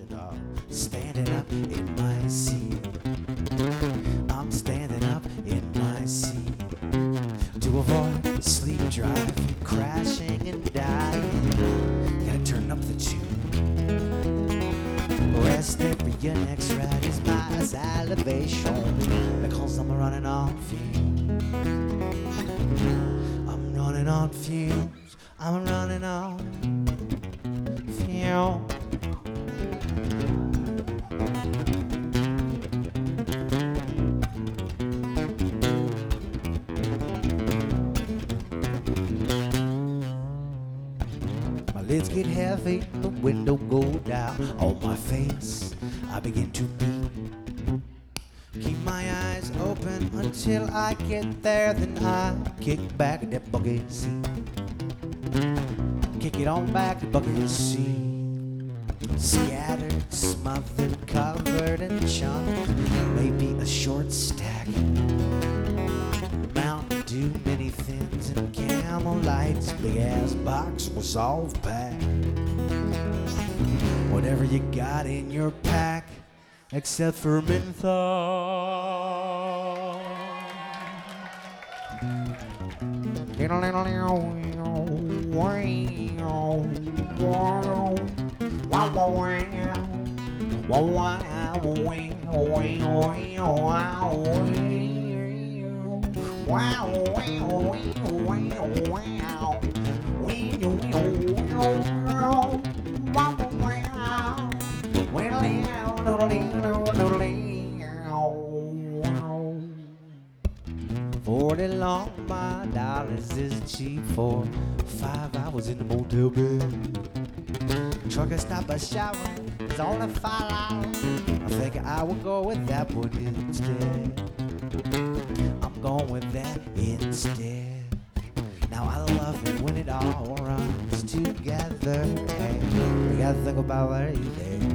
and I'm standing up in my seat. I'm standing up in my seat to avoid sleep driving, crashing and dying. Gotta turn up the tune. Rest every your next ride is my salivation, because I'm running on fumes. I'm running on fumes. I'm running on fumes. My lids get heavy, the window go down on my face. I begin to beat. Keep my eyes open until I get there, then I kick back that bucket seat. Kick it on back the bucket seat. Scattered, smothered, covered in chunks, maybe a short stack. Mountain Dew, mini thins, and Camel Lights. Big ass box was all packed. Whatever you got in your pack, except for menthol. $40 long, my dollars is cheap for 5 hours in the motel bed. Trucker stop by showering, it's only $5. I think I will go with that one instead. I'm going with that instead. Now I love it when it all runs together. Hey, we gotta think about where you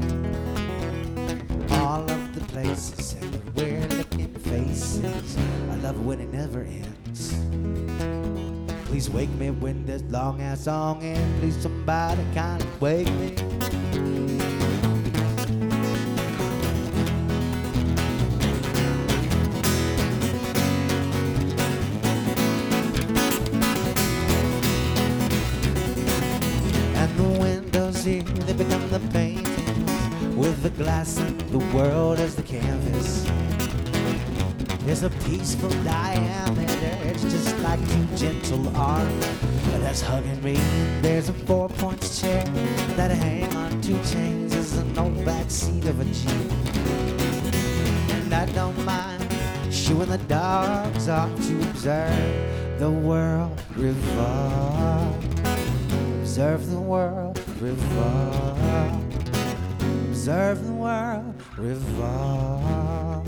live. All of the places and we're looking faces. I love it when it never ends. Please wake me when this long ass song ends. Please somebody kind of wake me. And the windows here, they become the paintings, with the glass and the world as the canvas. There's a peaceful diameter, it's just like two gentle arms that's hugging me. There's a 4-point chair that hang on 2 chains. There's an old backseat of a Jeep, and I don't mind shooing the dogs off to observe the world revolve. Observe the world revolve. Observe the world revolve.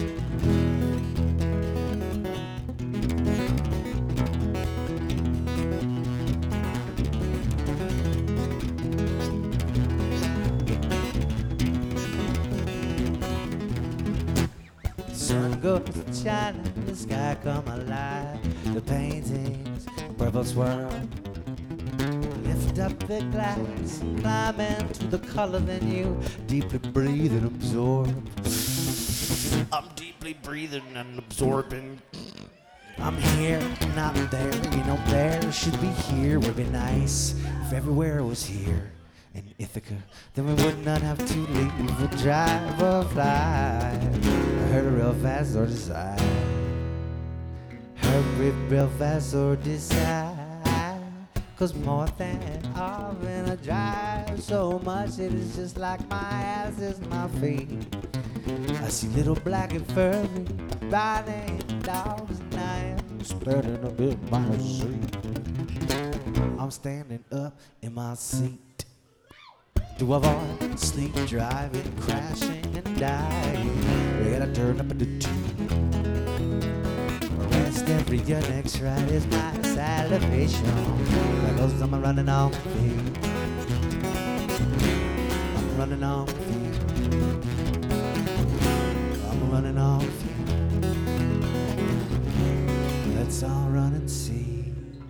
Sun goes to China, the sky come alive. The paintings, purple swirl. Lift up the glass, climb into the color, then you deeply breathe and absorb. I'm deeply breathing and absorbing. I'm here, not there, you know there should be here. Would be nice if everywhere was here. In Ithaca, then we would not have to leave or drive or fly. Hurry real fast or decide. Hurry real fast or decide. 'Cause more than often I drive so much it is just like my ass is my feet. I see little black and furry riding dogs and I am spreading a bit my seat. I'm standing up in my seat to avoid sleep driving, crashing and dying. We gotta turn up the tune. Rest every your next ride is my salivation, because I'm running on fumes. I'm running on fumes. I'm running on fumes. Let's all run and see.